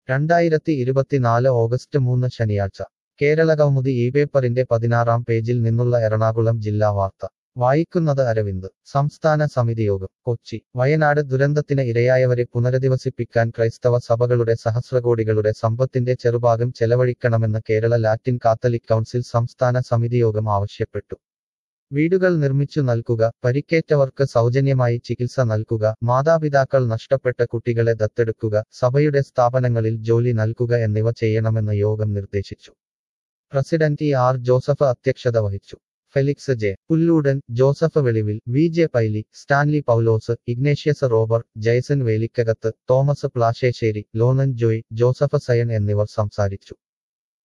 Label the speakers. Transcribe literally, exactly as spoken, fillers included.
Speaker 1: രണ്ടായിരത്തി ഇരുപത്തിനാല് ഓഗസ്റ്റ് മൂന്ന് ശനിയാഴ്ച കേരള കൗമുദി ഈ പേപ്പറിന്റെ പതിനാറാം പേജിൽ നിന്നുള്ള എറണാകുളം ജില്ലാ വാർത്ത വായിക്കുന്നത് അരവിന്ദ്. സംസ്ഥാന സമിതിയോഗം കൊച്ചി. വയനാട് ദുരന്തത്തിന് ഇരയായവരെ പുനരധിവസിപ്പിക്കാൻ ക്രൈസ്തവ സഭകളുടെ സഹസ്രകോടികളുടെ സമ്പത്തിന്റെ ചെറുഭാഗം ചെലവഴിക്കണമെന്ന് കേരള ലാറ്റിൻ കാത്തലിക് കൗൺസിൽ സംസ്ഥാന സമിതിയോഗം ആവശ്യപ്പെട്ടു. വീടുകൾ നിർമ്മിച്ചു നൽകുക, പരിക്കേറ്റവർക്ക് സൗജന്യമായി ചികിത്സ നൽകുക, മാതാപിതാക്കൾ നഷ്ടപ്പെട്ട കുട്ടികളെ ദത്തെടുക്കുക, സഭയുടെ സ്ഥാപനങ്ങളിൽ ജോലി നൽകുക എന്നിവ ചെയ്യണമെന്ന് യോഗം നിർദ്ദേശിച്ചു. പ്രസിഡന്റ് ഇ ആർ ജോസഫ് അധ്യക്ഷത വഹിച്ചു. Felix J Pulludan, Joseph Velivil, V J Paily, Stanley Paulose, Ignatius Rober, Jaison Velikkakathu, Thomas Plasseri, Lonan Joy, Joseph Sayan എന്നിവർ സംസാരിച്ചു.